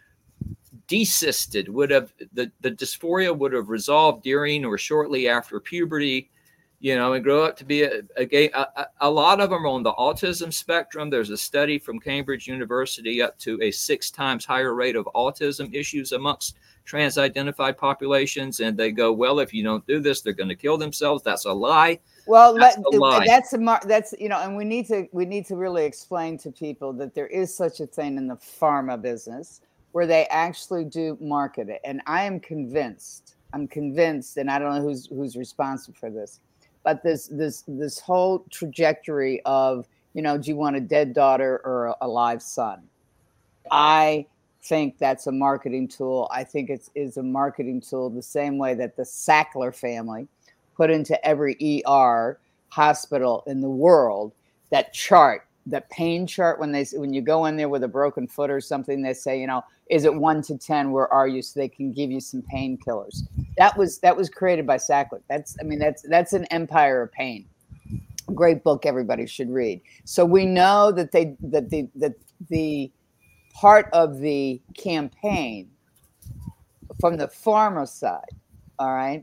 D: desisted, the dysphoria would have resolved during or shortly after puberty, and grow up to be a gay. A lot of them are on the autism spectrum. There's a study from Cambridge University up to a 6 times higher rate of autism issues amongst trans-identified populations. And they go, well, if you don't do this, they're going to kill themselves. That's a lie.
C: Well, that's and we need to really explain to people that there is such a thing in the pharma business where they actually do market it. And I am convinced, and I don't know who's responsible for this, but this whole trajectory of, do you want a dead daughter or a live son? I think that's a marketing tool. I think it is a marketing tool the same way that the Sackler family put into every ER hospital in the world that chart, that pain chart. When you go in there with a broken foot or something, they say, you know, is it 1 to 10? Where are you? So they can give you some painkillers. That was created by Sackler. That's an empire of pain. Great book, everybody should read. So we know that the part of the campaign from the pharma side, all right,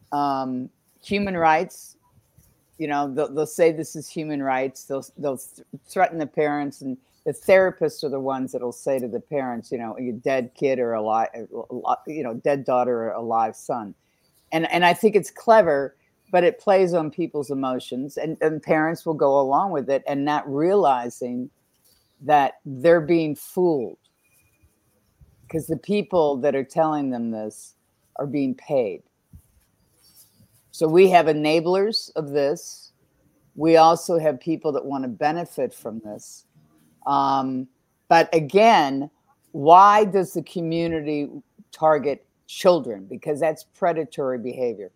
C: human rights. You know, they'll say this is human rights. They'll threaten the parents, and the therapists are the ones that'll say to the parents, you know, your dead kid or alive, you know, dead daughter or alive son. And I think it's clever, but it plays on people's emotions, and parents will go along with it and not realizing that they're being fooled because the people that are telling them this are being paid. So we have enablers of this. We also have people that want to benefit from this. But again, why does the community target children? Because that's predatory behavior.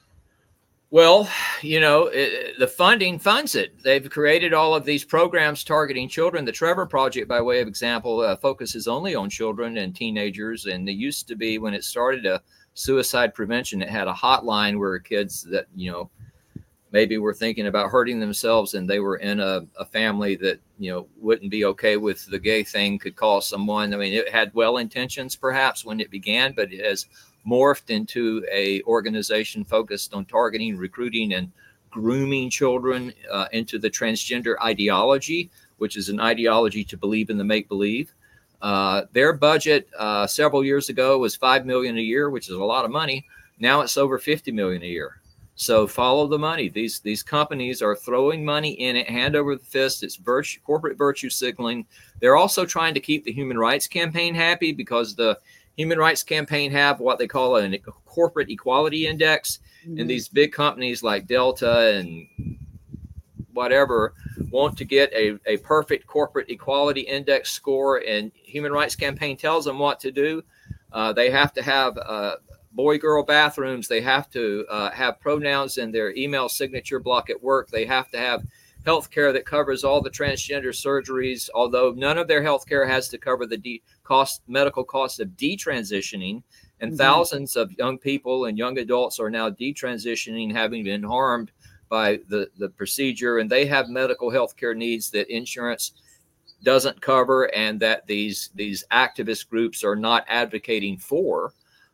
D: Well, you know, the funding funds it. They've created all of these programs targeting children. The Trevor Project, by way of example, focuses only on children and teenagers. And they used to be, when it started, a suicide prevention. It had a hotline where kids that, you know, maybe were thinking about hurting themselves and they were in a family that, you know, wouldn't be okay with the gay thing, could call someone. I mean, it had well intentions perhaps when it began, but it has morphed into a organization focused on targeting, recruiting, and grooming children into the transgender ideology, which is an ideology to believe in the make-believe. Their budget several years ago was $5 million a year, which is a lot of money. Now it's over $50 million a year. So follow the money. These companies are throwing money in it, hand over the fist. It's corporate virtue signaling. They're also trying to keep the Human Rights Campaign happy because the Human Rights Campaign have what they call a corporate equality index. Mm-hmm. And these big companies like Delta and whatever want to get a perfect corporate equality index score. And Human Rights Campaign tells them what to do. They have to have boy-girl bathrooms. They have to have pronouns in their email signature block at work. They have to have health care that covers all the transgender surgeries, although none of their health care has to cover the medical cost of detransitioning. And thousands of young people and young adults are now detransitioning, having been harmed by the procedure. And they have medical health care needs that insurance doesn't cover and that these activist groups are not advocating for.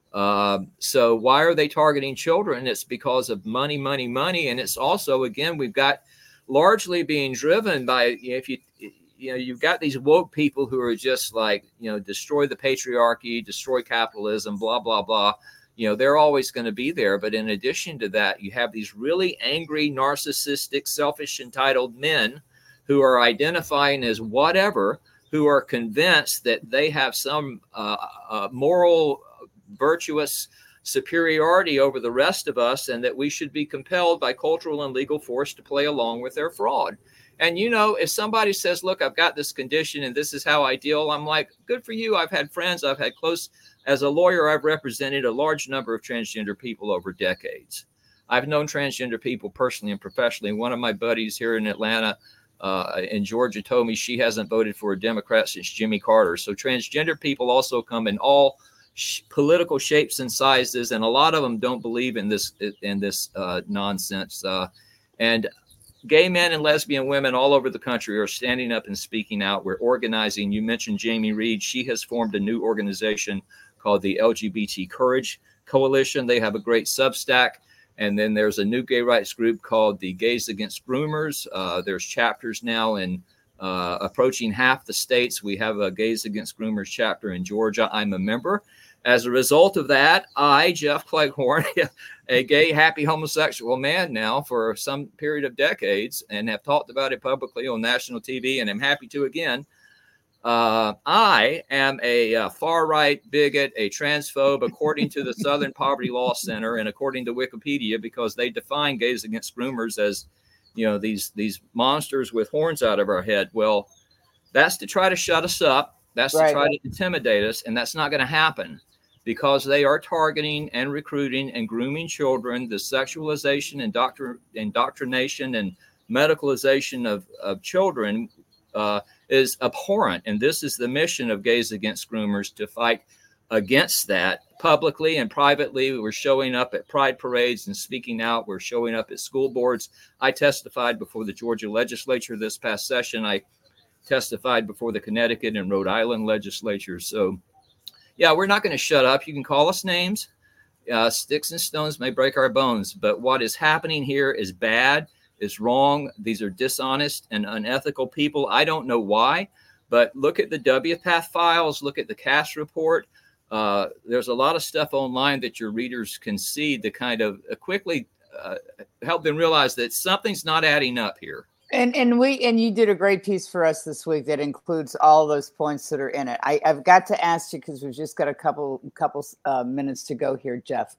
D: So why are they targeting children? It's because of money, money, money. And it's also, again, we've got largely being driven by, you've got these woke people who are just like, destroy the patriarchy, destroy capitalism, blah, blah, blah. They're always going to be there. But in addition to that, you have these really angry, narcissistic, selfish, entitled men who are identifying as whatever, who are convinced that they have some moral, virtuous superiority over the rest of us, and that we should be compelled by cultural and legal force to play along with their fraud. And, if somebody says, look, I've got this condition and this is how I deal, I'm like, good for you. I've had friends, as a lawyer, I've represented a large number of transgender people over decades. I've known transgender people personally and professionally. One of my buddies here in Atlanta, in Georgia, told me she hasn't voted for a Democrat since Jimmy Carter. So transgender people also come in all political shapes and sizes, and a lot of them don't believe in this nonsense. And gay men and lesbian women all over the country are standing up and speaking out. We're organizing. You mentioned Jamie Reed. She has formed a new organization called the LGBT Courage Coalition. They have a great Substack. And then there's a new gay rights group called the Gays Against Groomers. There's chapters now in approaching half the states. We have a Gays Against Groomers chapter in Georgia. I'm a member. As a result of that, I, Jeff Cleghorn, a gay, happy homosexual man now for some period of decades, and have talked about it publicly on national TV, and I'm happy to again. I am a far-right bigot, a transphobe, according to the Southern Poverty Law Center and according to Wikipedia, because they define Gays Against Groomers as, these monsters with horns out of our head. Well, that's to try to shut us up. That's to try to intimidate us. And that's not going to happen because they are targeting and recruiting and grooming children. The sexualization, indoctrination, and medicalization of children is abhorrent. And this is the mission of Gays Against Groomers, to fight against that publicly and privately. We're showing up at pride parades and speaking out. We're showing up at school boards. I testified before the Georgia legislature this past session. I testified before the Connecticut and Rhode Island legislature. So, yeah, we're not going to shut up. You can call us names. Sticks and stones may break our bones. But what is happening here is bad, is wrong. These are dishonest and unethical people. I don't know why, but look at the WPATH files. Look at the Cass report. There's a lot of stuff online that your readers can see to kind of quickly help them realize that something's not adding up here.
C: And you did a great piece for us this week that includes all those points that are in it. I've got to ask you, because we've just got a couple minutes to go here, Jeff.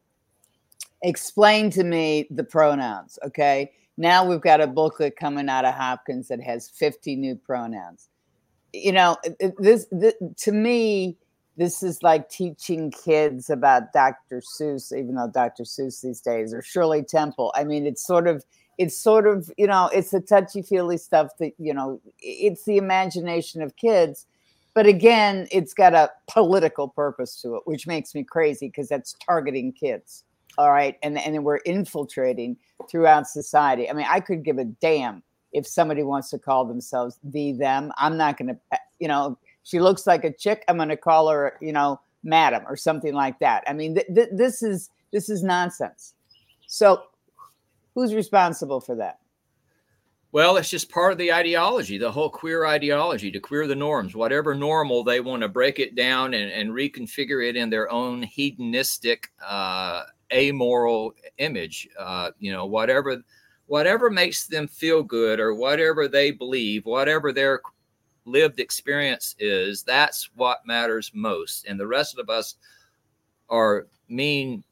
C: Explain to me the pronouns, okay? Now we've got a booklet coming out of Hopkins that has 50 new pronouns. You know, this to me, this is like teaching kids about Dr. Seuss, even though Dr. Seuss these days, or Shirley Temple. I mean, it's sort of, you know, it's the touchy-feely stuff that, you know, it's the imagination of kids. But again, it's got a political purpose to it, which makes me crazy because that's targeting kids. All right. And we're infiltrating throughout society. I mean, I could give a damn if somebody wants to call themselves them. I'm not going to, you know, she looks like a chick, I'm going to call her, you know, madam or something like that. I mean, this is nonsense. So who's responsible for that?
D: Well, it's just part of the ideology, the whole queer ideology, to queer the norms. Whatever normal, they want to break it down and reconfigure it in their own hedonistic, amoral image. You know, whatever makes them feel good, or whatever they believe, whatever their lived experience is, that's what matters most. And the rest of us are mean,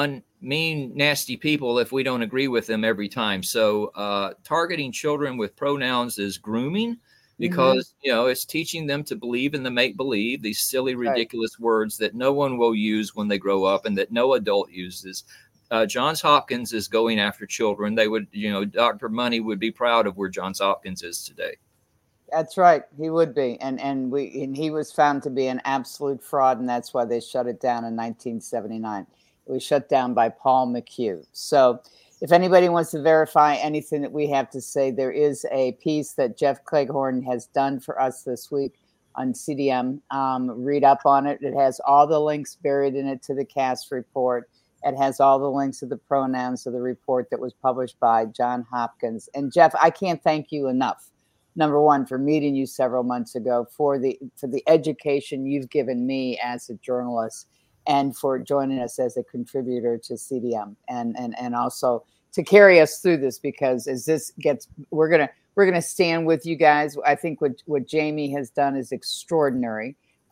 D: nasty people if we don't agree with them every time. So targeting children with pronouns is grooming, because you know, it's teaching them to believe in the make-believe, these silly, ridiculous words that no one will use when they grow up and that no adult uses. Johns Hopkins is going after children. They would, you know, Dr. Money would be proud of where Johns Hopkins is today. That's
C: right. He would be. And he was found to be an absolute fraud, and that's why they shut it down in 1979. It was shut down by Paul McHugh. So if anybody wants to verify anything that we have to say, there is a piece that Jeff Cleghorn has done for us this week on CDM. Read up on it. It has all the links buried in it to the Cass report. It has all the links to the pronouns of the report that was published by Johns Hopkins. And Jeff, I can't thank you enough. Number one, for meeting you several months ago, for the education you've given me as a journalist, and for joining us as a contributor to CDM, and also to carry us through this, because as this gets, we're gonna stand with you guys. I think what Jamie has done is extraordinary,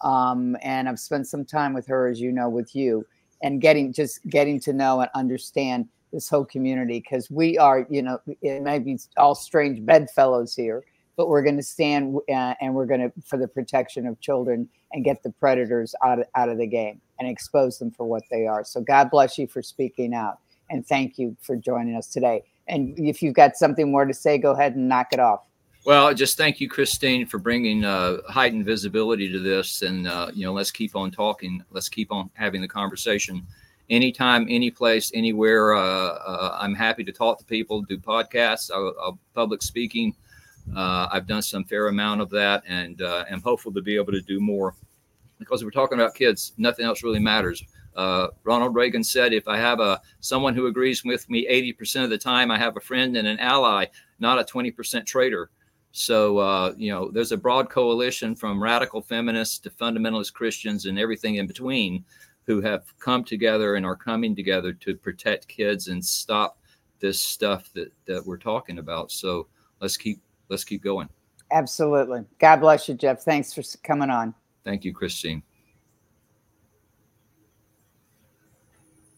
C: and I've spent some time with her, as you know, with you, and getting to know and understand this whole community, because we are, you know, it might be all strange bedfellows here, but we're going to stand and we're going to, for the protection of children, and get the predators out of the game and expose them for what they are. So God bless you for speaking out, and thank you for joining us today. And if you've got something more to say, go ahead and knock it off.
D: Well, just thank you, Christine, for bringing heightened visibility to this. And, you know, let's keep on talking. Let's keep on having the conversation. Anytime, any place, anywhere. I'm happy to talk to people, do podcasts, public speaking. I've done some fair amount of that, and am hopeful to be able to do more, because we're talking about kids. Nothing else really matters. Ronald Reagan said, if I have someone who agrees with me 80% of the time, I have a friend and an ally, not a 20% traitor. So, you know, there's a broad coalition from radical feminists to fundamentalist Christians and everything in between, who have come together and are coming together to protect kids and stop this stuff that we're talking about. So let's keep going.
C: Absolutely. God bless you, Jeff. Thanks for coming on.
D: Thank you, Christine.